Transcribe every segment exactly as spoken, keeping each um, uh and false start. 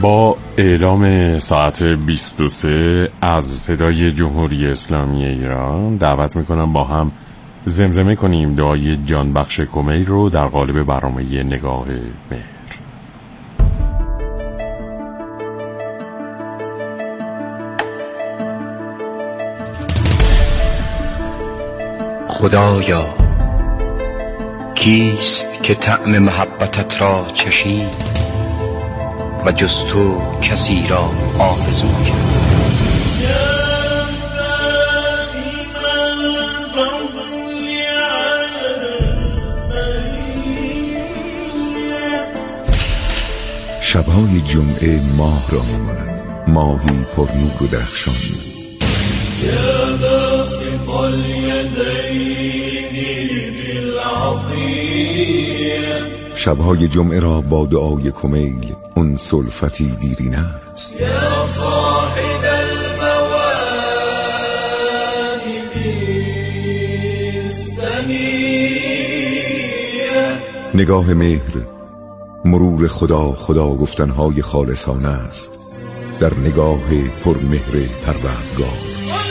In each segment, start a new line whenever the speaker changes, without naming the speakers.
با اعلام ساعت بیست و سه از صدای جمهوری اسلامی ایران دعوت میکنم با هم زمزمه کنیم دعای جانبخش کمیل رو در قالب برنامه نگاه مهر.
خدایا کیست که طعم محبتت را چشید و جز تو کسی را آرزو کرد؟
شبهای جمعه ماه را می‌مانند، ماهی پر نور و درخشان.
یا باسط الیدین بالعطیه.
شبهای جمعه را با دعای کمیل انس الفتی دیرینه است.
یا صاحب المواهب السمیه.
نگاه مهر، مرور خدا خدا گفتنهای خالصانه است در نگاه پرمهر پروردگار.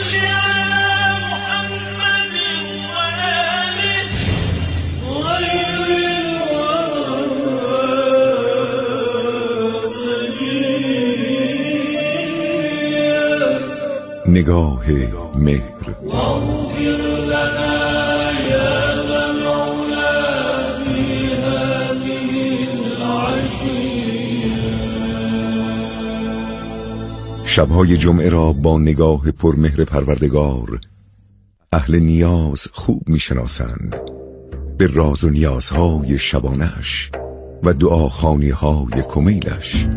نگاه مهر. شبهای جمعه را با نگاه پرمهر پروردگار اهل نیاز خوب میشناسند به راز و نیازهای شبانش و دعاخوانی‌های کمیلش.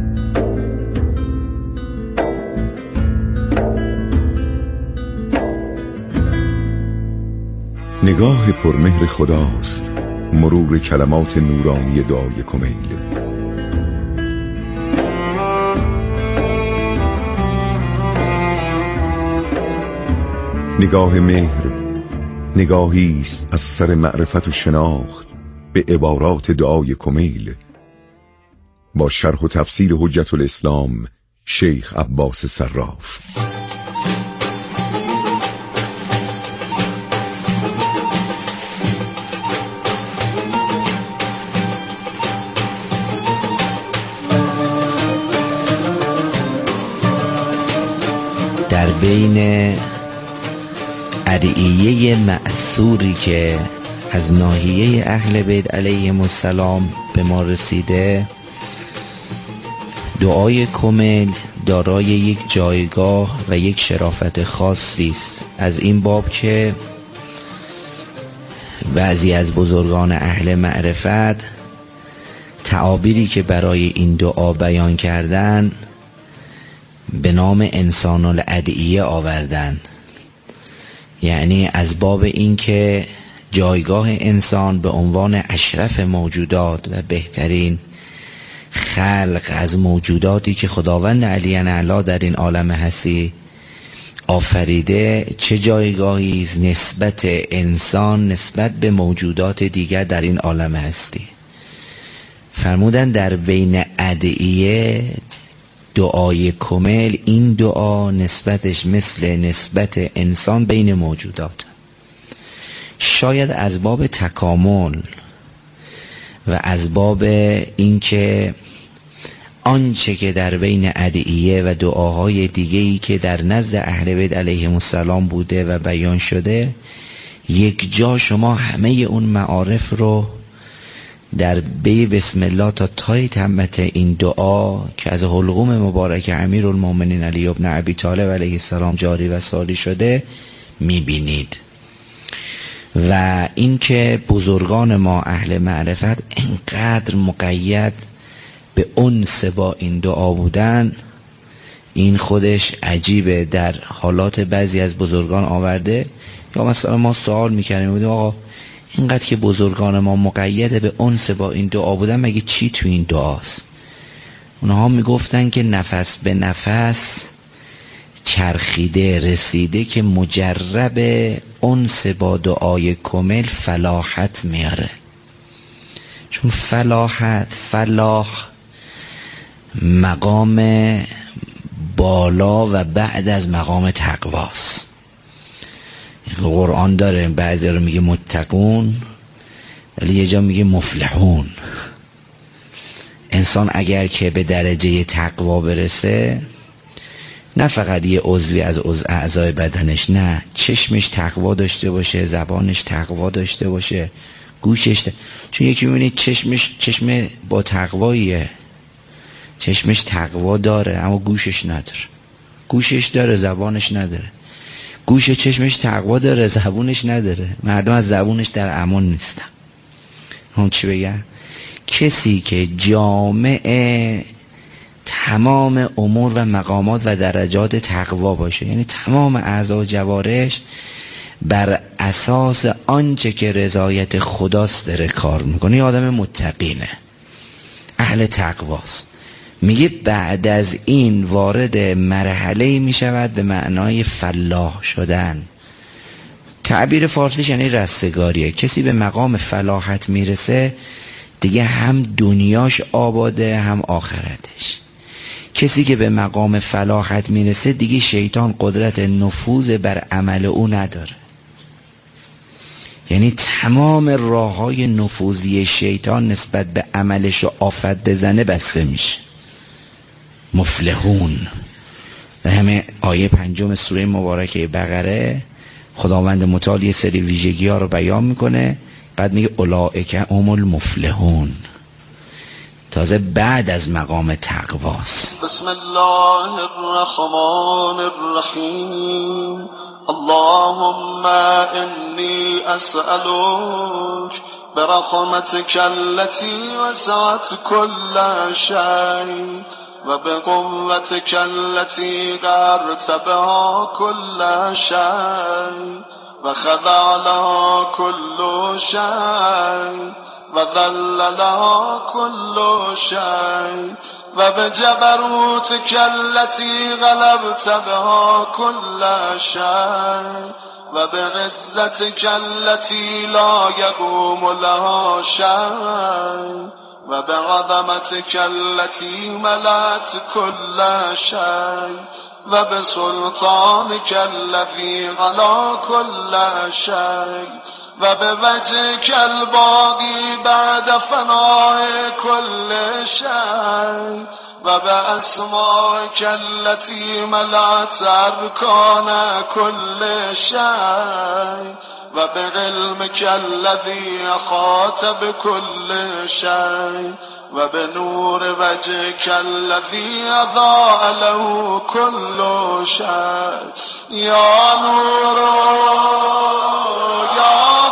نگاه پرمهر خداست مرور کلمات نورانی دعای کمیل. نگاه مهر نگاهی است از سر معرفت و شناخت به عبارات دعای کمیل با شرح و تفسیر حجت الاسلام شیخ عباس صراف.
در بین ادعیه مأثوری که از ناحیه اهل بیت علیهم السلام به ما رسیده، دعای کمیل دارای یک جایگاه و یک شرافت خاصی است، از این باب که بعضی از بزرگان اهل معرفت تعابیری که برای این دعا بیان کردن به نام انسان الادعیه آوردن، یعنی از باب این که جایگاه انسان به عنوان اشرف موجودات و بهترین خلق از موجوداتی که خداوند علی اعلی در این عالم هستی آفریده چه جایگاهی است نسبت انسان نسبت به موجودات دیگر در این عالم هستی. فرمودن در بین ادعیه دعای کمیل، این دعا نسبتش مثل نسبت انسان بین موجودات، شاید از باب تکامل و از باب اینکه آنچه که در بین ادعیه و دعاهای دیگه‌ای که در نزد اهل بیت علیهم السلام بوده و بیان شده، یک جا شما همه اون معارف رو در بی بسم الله تا تای تمت این دعا که از حلقوم مبارک امیرالمومنین علی ابن ابی طالب علیه السلام جاری و ساری شده میبینید. و اینکه بزرگان ما اهل معرفت اینقدر مقید به انس با این دعا بودن، این خودش عجیبه. در حالات بعضی از بزرگان آورده، یا مثلا ما سوال میکنیم بودیم آقا اینقدر که بزرگان ما مقید به انس با این دعا بودن، مگه چی تو این دعاست؟ اونها میگفتن که نفس به نفس چرخیده رسیده که مجرب انس با دعای کمیل فلاحت میاره. چون فلاحت، فلاح مقام بالا و بعد از مقام تقواست. قرآن داره بعضی رو میگه متقون ولی یه جا میگه مفلحون. انسان اگر که به درجه تقوا برسه، نه فقط یه عضوی از عضو اعضای بدنش، نه، چشمش تقوا داشته باشه، زبانش تقوا داشته باشه، گوشش ت... چون یکی میبینید چشمش چشم با تقواییه، چشمش تقوا داره اما گوشش نداره، گوشش داره زبانش نداره، گوش چشمش تقوا داره زبونش نداره. مردم از زبونش در امان نیستن. هم چی بگم؟ کسی که جامع تمام امور و مقامات و درجات تقوا باشه، یعنی تمام اعضا و جوارش بر اساس آنچه که رضایت خداست داره کار میکنه، یه آدم متقینه، اهل تقواست. میگه بعد از این وارد مرحله می شود به معنای فلاح شدن. تعبیر فارسیش یعنی رستگاریه. کسی به مقام فلاحت میرسه دیگه هم دنیاش آباده هم آخرتش. کسی که به مقام فلاحت میرسه دیگه شیطان قدرت نفوذ بر عمل او نداره، یعنی تمام راه های نفوذی شیطان نسبت به عملش رو آفت بزنه بسته میشه. مفلحون در همه آیه پنجم سوره مبارکه بقره خداوند متعال یه سری ویژگی ها رو بیان میکنه، بعد میگه اولئک هم المفلحون، تازه بعد از مقام تقواست.
بسم الله الرحمن الرحیم. اللهم انی اسألک برحمتك التي وسعت كل شيء وبقوتك التي قهرت بها كل شيء وخضع لها كل شيء وذل لها كل شيء وبجبروتك التي غلبت بها كل شيء وبعزتك التي لا يقوم لها شيء وبعظمتك التي ملأت كل شيء وبسلطانك الذي على كل شيء وبوجهك الباقي بعد فناء كل شيء وبأسمائك التي ملأت أركان كل شيء وبعلمك الذي أحاط بكل شيء وبنور وجهك الذي أضاء له كل شيء. يا نور يا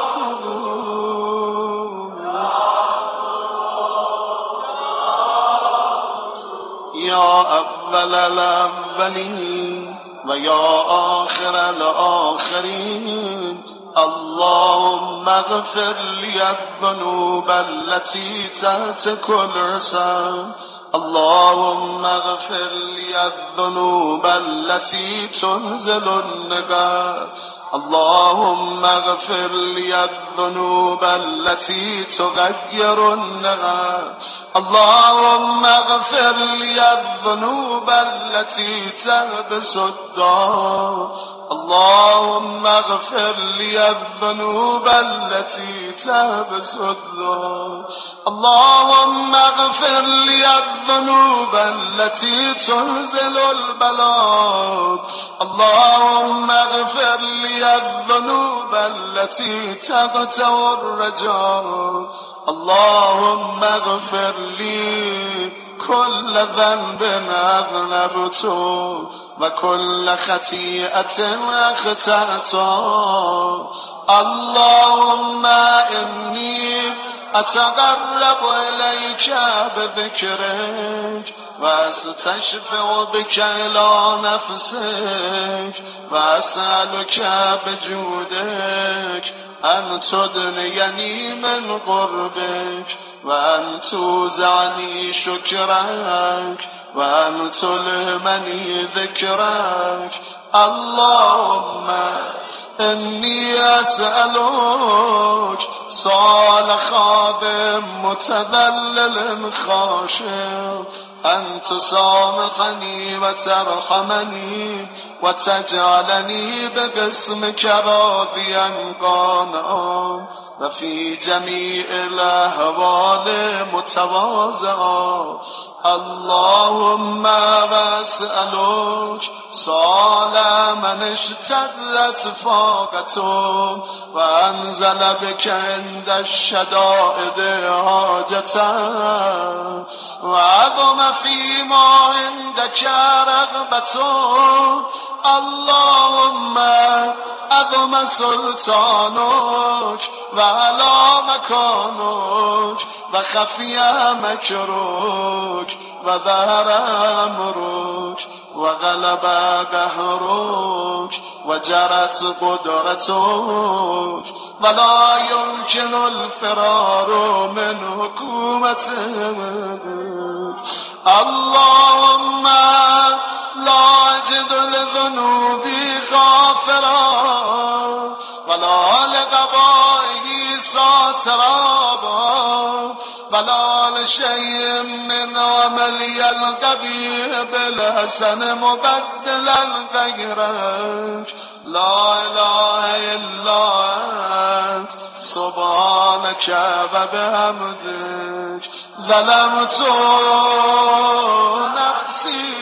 يا أول الأولين ويا آخر الآخرين. اللهم اغفر لي الذنوب التي تحت كل رسام. اللهم اغفر لي الذنوب التي تنزل النقاب. اللهم اغفر لي الذنوب التي تغير النقاب. اللهم اغفر لي الذنوب التي تلبس الدار. اللهم اغفر لي الذنوب التي تلبس الدار. اللهم اغفر لي الذنوب التي تنزل البلاء. اللهم اغفر لي الذنوب التي تقطع الرجاء. اللهم اغفر لي كل ذنب أذنبته وكل خطيئة أخطأت. اللهم إني أتقرب إليك بذكرك وأستشفع بك إلى نفسك وأسألك بجودك أن تدنيني من قربك وأن توزعني شكرك وأن تلهمني ذكرك. اللهم إني أسألك صال خادم متذلل خاشع أن تسامحني وترحمني وتجعلني بقسمك راضيا قانعا وفي جميع الأحوال متواضعا. اللهم واسألك سؤال من اشتدت فاقته وأنزل بك عند الشدائد حاجته وعظم فيما عندك رغبته. اللهم عظم سلطانك وعلى مكانك وخفي مكرك وظهر أمرك وغلب قهرك وجرت قدرتك ولا يمكن الفرار من حكومتك. اللهم لا أجد لذنوبي غافرا ولا لقبائه ساترا ولا لشيء من عملي القبيح بالحسن مبدلا غيرك. لا إله إلا أنت سبحانك وبحمدك ظلمت نفسي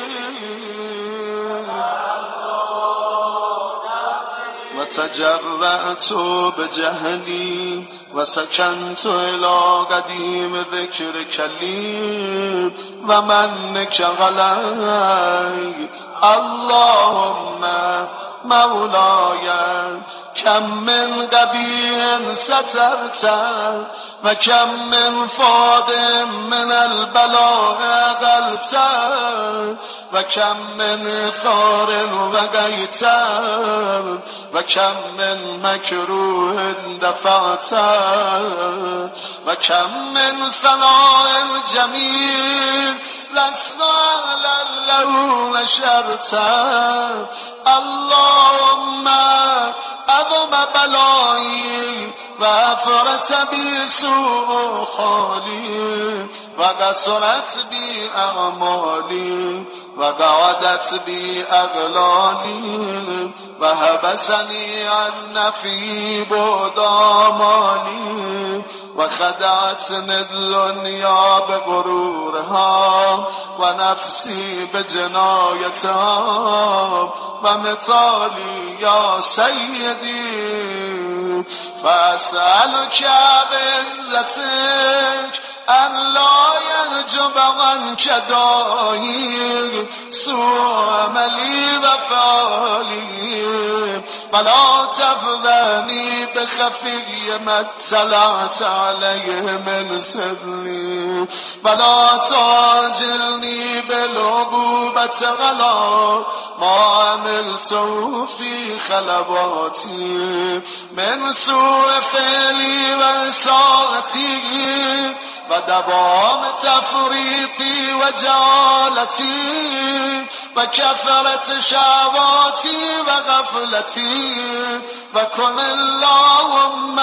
وتجرأت بجهلي وسكنت إلى قديم ذكرك لي ومنك علي. اللهم مولاي كم من قبيح سترت وكم من فاض من البلاء قلت وكم من ثار وقيت وكم من مكروه دفعت وكم من ثناء جميل لسنا له نشرت. اللهم عظم بلائي وافرت بي سوء حالي وقصرت بي أعمالي وقعدت بي أغلالي وحبسني عن نفي بعد آمالي وخدعتني الدنيا بغرورها ونفسي بجنايتها ومثالي يا سيدي. فأسألك بعزتك أن لا ينجب عنك داعي سوء عملي وفعلي ولا تفضحني بخفي ما اطلعت عليه من سري ولا تعجلني بالعقوبة على ما عملته في خلواتي من سوء فعلي وإساءتي ودوام تفريطي وجالتي وكثرة شهواتي وغفلتي. وكن اللهم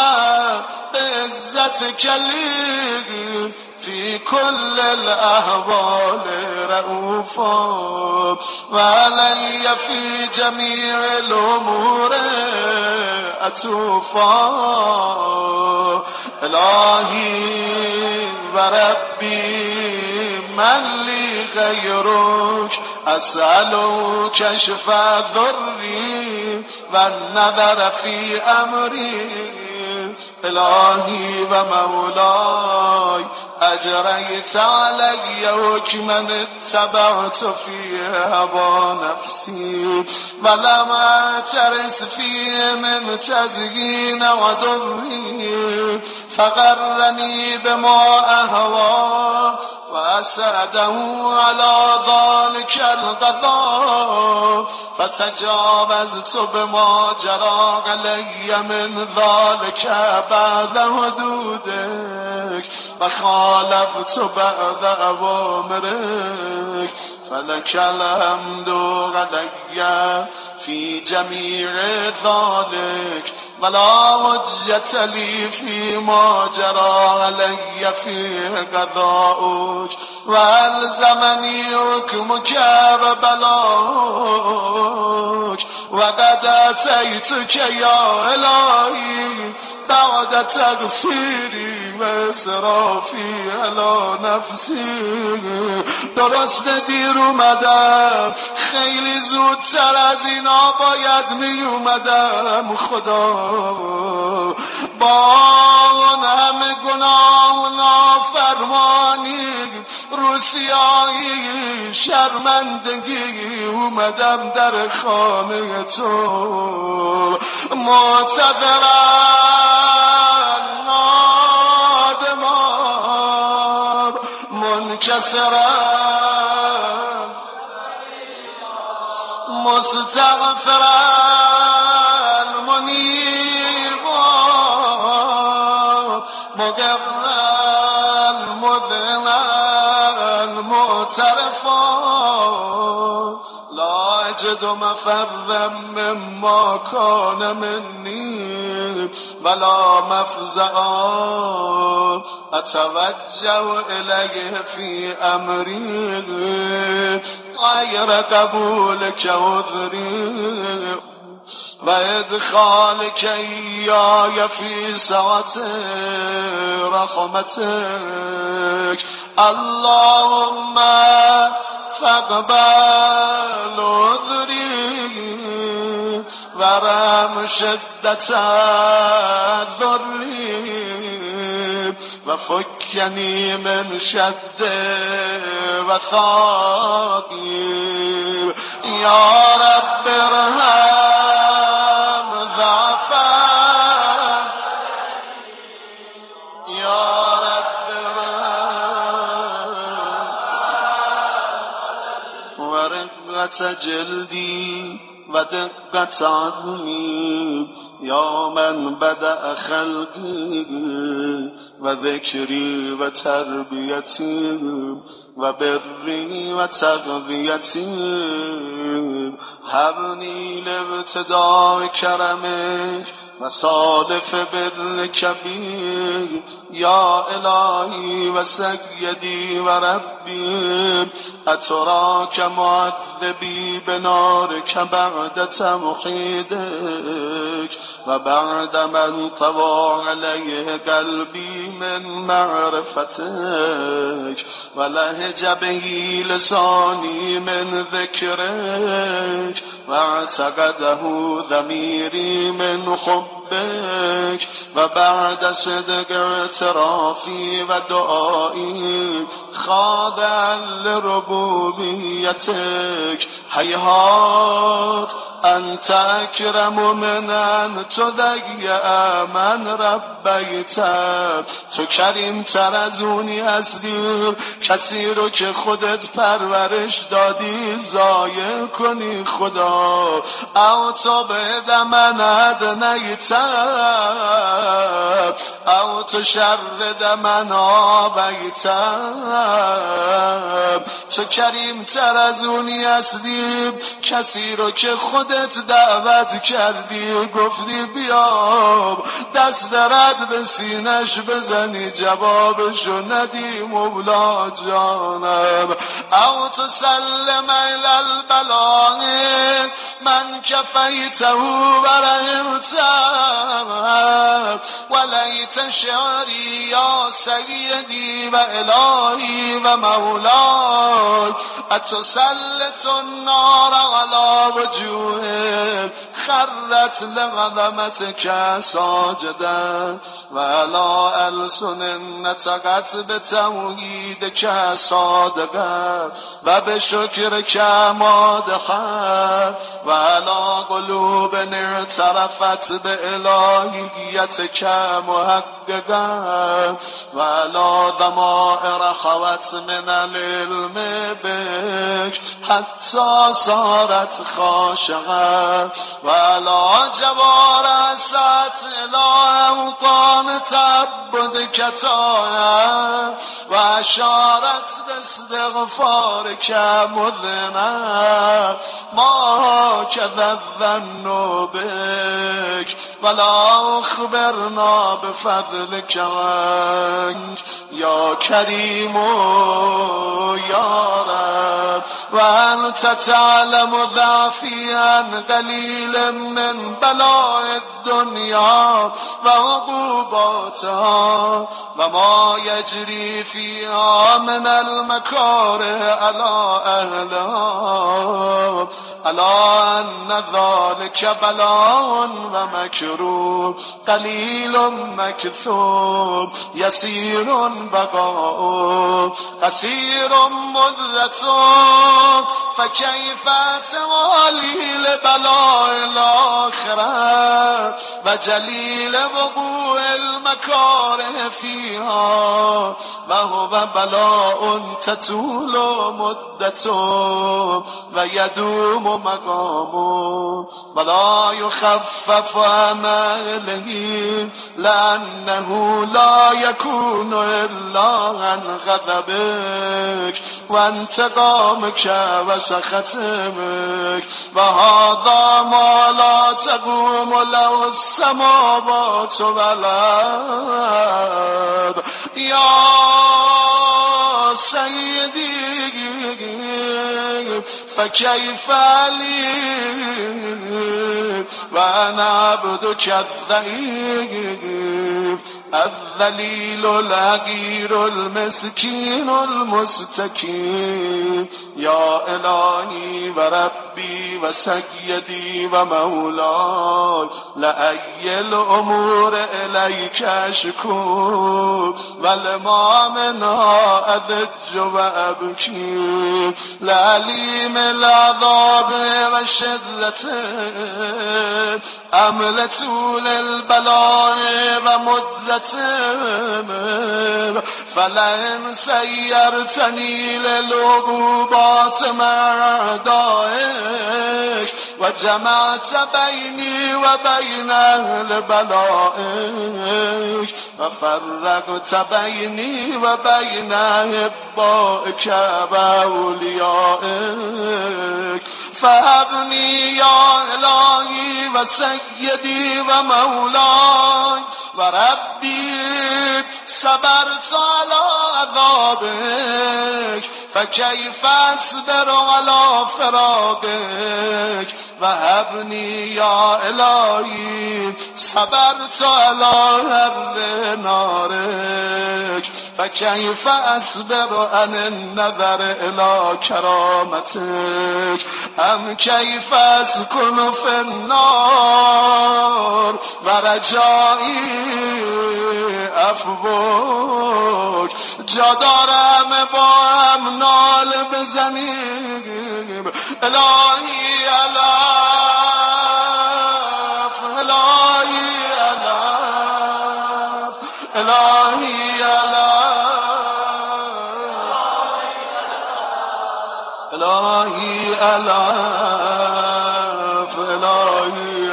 بعزتك لي في كل الأحوال رؤوفا وعلي في جميع الأمور أتوفا. إلهي وربي من لي غيرك أسأل كشف ضري والنظر في أمري. إلهي ومولاي أجريت علي حكما اتبعت في هوى نفسي ولم أعترس فيه من تزيين عدوي فغرني بما أهوى وأسعده على ذلك القضاء فتجاوزت بما جرى علي من ذلك بعد حدودك وخالفت بعد أوامرك فلك الحمد علي في جميع ذلك ولا حجت لی فی ما جرى علی فی قضاؤک و الزمنی حکمک و بلاک و قد اتیتک یا الهی بعد تقصیری و اسرافی علی نفسی. درست دیر اومدم، خیلی زودتر از اینا باید می اومدم خدا، با اون همه گناه و نافرمانی روسیایی شرمندگی اومدم در خانه تو، معتذرم نادمم منکسرم مستغفرم منیبا مقرم مذنم معترفا لا اجد مفرم مما کان منی ولا مفزعا اتوجه الیه فی امری غیر قبولک عذری و ادخالک ایای فی سعت رحمتک. اللهم فاقبل عذری ورحم شدت ضری و فکنی من شد وثاقی. یا رب ارحم ضعفا، یا رب ارحم و رقت جلدی و دقت عظمی. یا من بدأ خلقی و ذکری و تربیتی و بری و تغذیتی، هبنی لابتداء کرمک و صادف برک بی. یا الهی و سیدی و ربی اتراک معذبی بنارک بعد تمحیدک و بعد من طوى علیه قلبی من معرفتک و لهج بهی لسانی من ذکرک و اعتقده ضمیری من حبک و بعد صدق اعترافی و دعایی خاضعا لربوبیتک. هیهات انت اکرم من ان تضیع من ربیت. تو کریم تر از اونی هستی کسی رو که خودت پرورش دادی ضایع کنی خدا. او تو بد من ادنیت او تو شرد من آبیت. تو کریم تر از اونی هستی کسی رو که خودت دعوت کردی گفتی بیاب دست رد به سینش بزنی جوابشو ندی مولا جانم. او تو سلم الالبلاغ من کفیته ورحمتم ولیت شعری یا سیدی و الهی و مولاي اتسلط النار على وجوه خرت لعظمتك ساجدا وعلى ألسن نطقت بتوحيدك صادقا وبشكرك مادحا وعلى قلوب اعترفت بإلهيتك محققا وعلى ضمائر خوت من العلم بك حتى صارت خاشعا وعلى جوار اسات الى اوطان تعبدك طاعا واشارت باستغفارك مذنا ما كذا الظن بك ولا أخبرنا بفضلك يا كريم يا رب وأنت تعلم ضعفي عن قليل من بلاء الدنيا وعقوباتها وما يجري فيها من المكاره على أهلها ألا أن ذلك بلاء ومكروه قليل مكثوب يسير بقاء قصير مدة فكيف توالي لبلاء الآخرة وجليل وقوع المكاره فيها وهو بلاء تطول مدة ويدوم مقامه ولا يخفف عمله لأنه لا يكون إلا عن غضبك وانتقامك وسخطك وهذا ما لا تقوم له السماوات والأرض يا سيدي فكيف لي وأنا عبدك الضعيف الذليل الحقير المسكين المستكين يا إلهي وربي وسيدي ومولاي لأي الأمور إليك أشكو ولما منها أذج وأبكي لعليم العذاب وشدته أمل طول البلاء ومدته فلئن سيرتني للعقوبات مع أعدائك وجمعت بيني وبين أهل بلائك وفرقت بيني وبين أحبائك وأوليائك فهبني يا إلهي وسيدي ومولاي وربي صبرت على عذابك فكيف أصبر على فراقك وهبني يا إلهي صبرت على هر نارك فكيف أصبر عن النظر إلى كرامتك أم كيف أسكن في النار ورجائي عفوك جا دارم با هم نال بزنیم الهی الاف الهی الاف الهی الاف الهی الاف الهی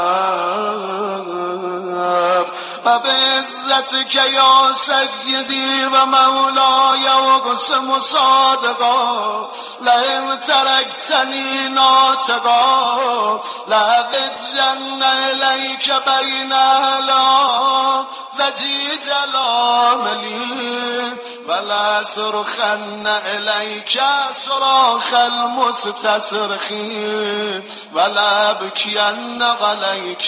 الاف وبعزتك يا سيدي ومولاي وقسم صادقا لئن تركتني ناطقا لأذجن إليك بين أهلا ذجيج العاملين ولا صرخن إليك صراخ المستصرخين ولا أبكين عليك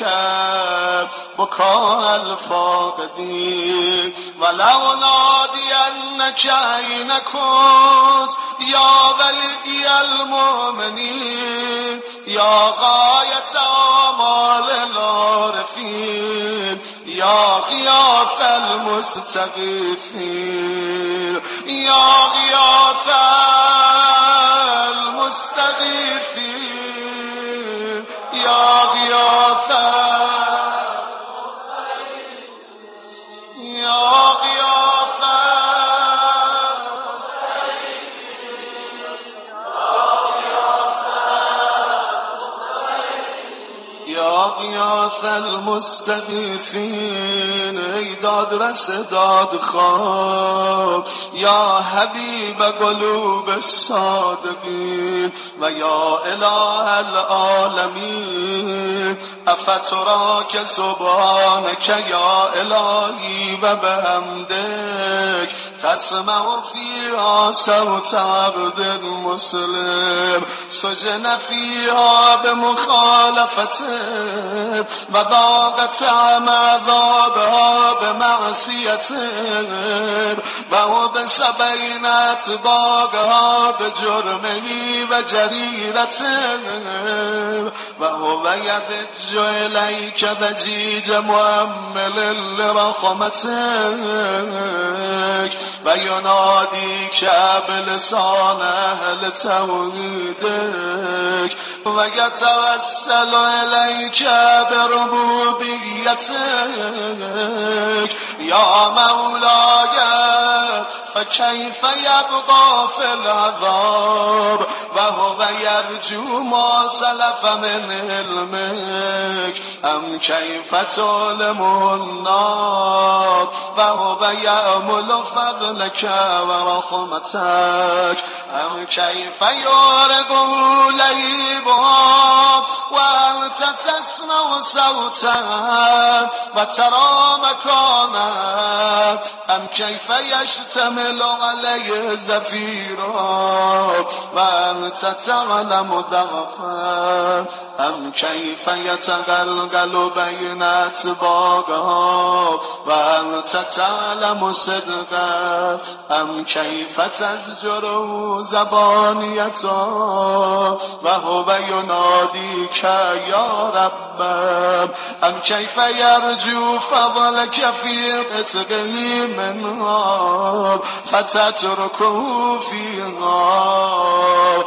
بكاء الفاقدين ولو نادينك أين كنت يا ولي المؤمنين يا غاية آمال العارفين يا غياث المستغيثين يا غياث المستغيثين يا غياث يا غياث يا یا غیاث المستغیثین، ای دادرس دادخواه، یا حبیب قلوب الصادقین و یا اله العالمین، افتراک سبحانک یا الهی و بحمدک تسمع فیها صوت عبد مسلم سجن فیها بمخالفته و ذاق طعم عذابها بمعصیته و هو بسبعین اتباعها بجرمه و جریرته و هو یدج الیک ضجیج مؤمل لرحمتک و ینادی که بلسان اهل توحیدک و یتوسل الیک بربوبیتک یا مولای فکیف یبقى فی العذاب و هو یرجو ما سلف من علمک ام کیف تعلم النار و هو یأمل فضلک و رحمتک ام کیف یارقه لهیبها و انت تسمع صوتا و ترى مکانا ام کیف یشتمل علیه زفیرا و انت تعلم ضعفا ام کیف یتقلقل بین اتباعها و انت تعلم صدقا ام کیف تزجر زبانیتا و هو ینادی که یا ربم ام کیف یرجو فضلک فی قطعه منها فتترکه فیها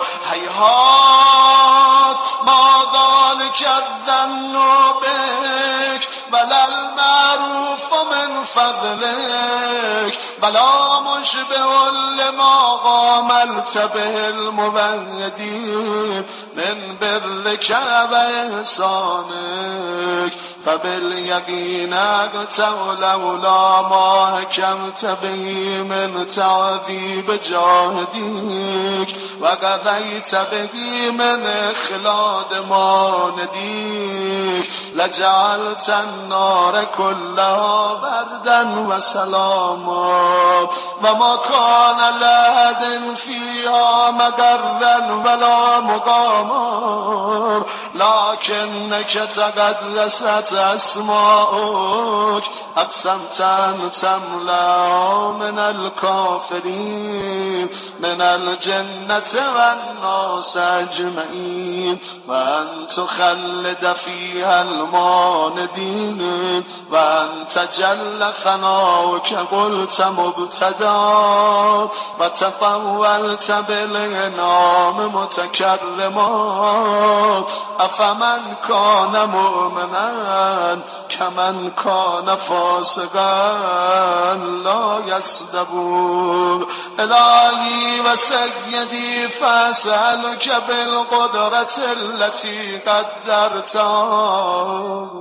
هیهات ما ذلک الظن بک بلا المعروف من فضلک بلا مشبه لما قاملت به الموحدین من برک و احسانک فبالیقین اقطع لولا ما حکمت به من تعذیب جاهدیک و قضیت به من اخلاد ماندیک لجعلت النار كلها بردا و سلاما و ما کان لحد فیها مقرا ولا مقاما لکنک تقدست اسماؤک اقسمت ان تملا من الكافرین من الجنة والناس اجمعین و ان تخلد فیها الماندین و انت جل ثناؤک قلت مبتدا و تطولت بالانعام متکرما افمن کان مؤمنا کمن کان فاسقا لا یصدبون الهی و سیدی فاسألک بالقدرة التي قدرتها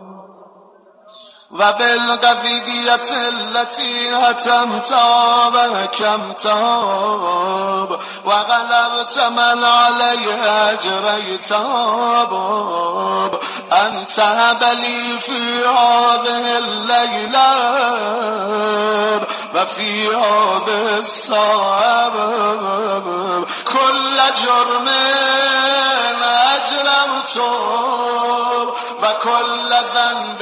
و بالقضیت التي حتمتها و حکمتها و غلبت من علیها اجریتها ان تهب لی فی هذه اللیلة و فی هذه الساعة کل جرم اجرمته و کل ذنب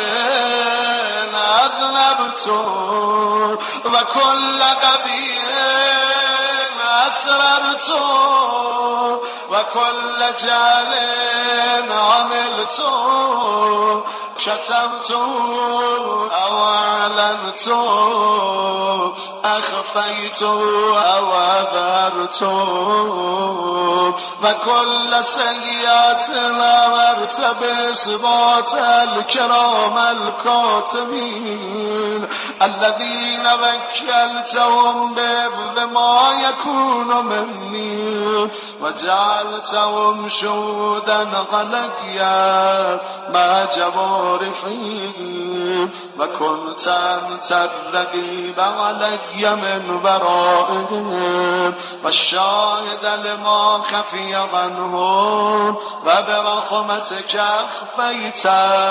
أذنبته وكل قبيح أسررته وكل جهل عملته شتمته أو أعلنته أخفيت أو أظهرت وكل سيئات أمرت بإثبات الكرام الكاتبين الذين وكلتهم بحفظ ما يكون مني وجعلتهم شهودا عليا مع جوارحي وكنت أنت الرقيب علي من ورائهم والشاهد لما خفي عنهم وبرحمتك أخفيت